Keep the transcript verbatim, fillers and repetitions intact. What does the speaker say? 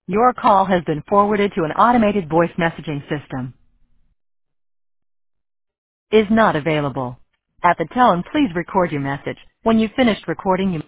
Your call has been forwarded to an automated voice messaging system. Is not available. At the tone, please record your message. When you've finished recording, you